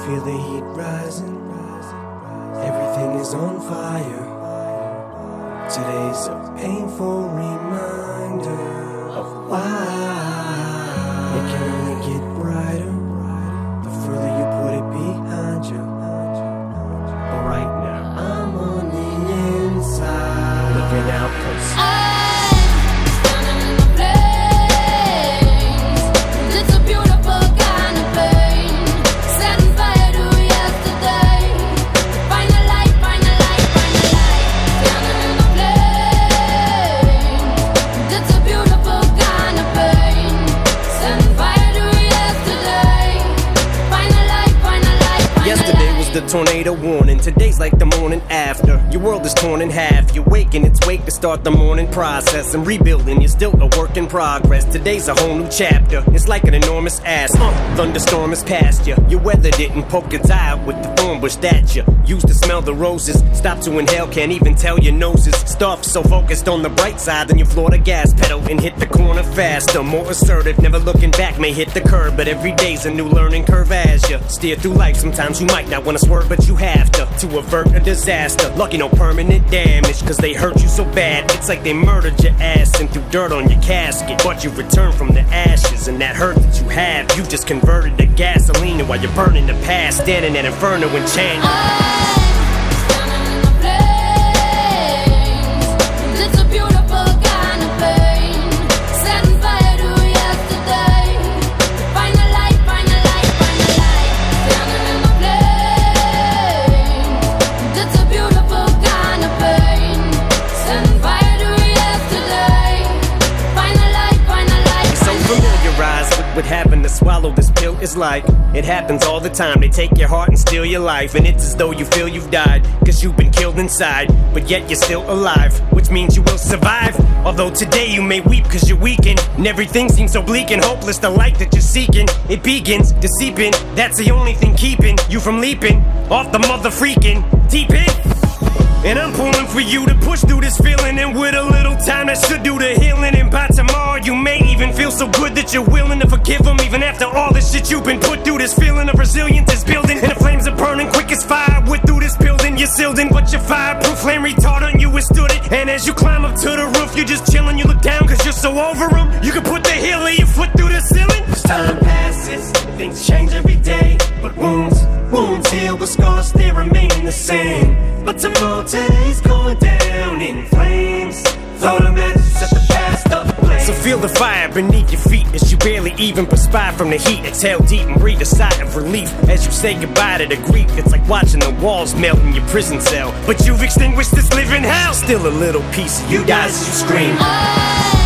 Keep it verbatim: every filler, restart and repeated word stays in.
feel the heat rising. Everything is on fire. Today's a painful reminder of why it can only get brighter the further you put it behind you. But right now, I'm on the inside, looking out close. The tornado warning, today's like the morning after. Your world is torn in half. You wake in its wake to start the morning process. And rebuilding, you're still a work in progress. Today's a whole new chapter. It's like an enormous ass. Uh, thunderstorm is past you. Your weather didn't poke its eye out with the thorn bush that you used to smell the roses. Stop to inhale, can't even tell your noses. Stuff so focused on the bright side, then you floor the gas pedal and hit the corner faster. More assertive, never looking back, may hit the curb. But every day's a new learning curve as you steer through life. Sometimes you might not want to swerve, but you have to, to avert a disaster. Lucky no permanent damage, cause they hurt you so bad. It's like they murdered your ass and threw dirt on your casket. But you return from the ashes, and that hurt that you have, you just converted to gasoline. While you're burning the past, standing at inferno and chanting. What happened to swallow this pill is like it happens all the time. They take your heart and steal your life, and it's as though you feel you've died, cause you've been killed inside, but yet you're still alive, which means you will survive. Although today you may weep cause you're weakened, and everything seems so bleak and hopeless. The light that you're seeking, it begins to seep in. That's the only thing keeping you from leaping off the mother freaking deep end. And I'm pulling for you to push through this feeling, and with a little time that should do the healing. And by tomorrow you may even feel so good that you're willing to forgive them, even after all the shit you've been put through. This feeling of resilience is building, and the flames are burning quick as fire. We're through this building, you're sealed in, but your fireproof flame retardant, you withstood it. And as you climb up to the roof, you're just chilling, you look down cause you're so over them. You can put the heel of your foot through the ceiling. As time passes, things change every day, but wounds, wounds heal, but scars they remain the same. But tomorrow, today's going down in flames. Throw the matches, set the past ablaze. So feel the fire beneath your feet as you barely even perspire from the heat. Exhale deep and breathe a sigh of relief as you say goodbye to the grief. It's like watching the walls melt in your prison cell, but you've extinguished this living hell. Still a little piece of you dies as you scream.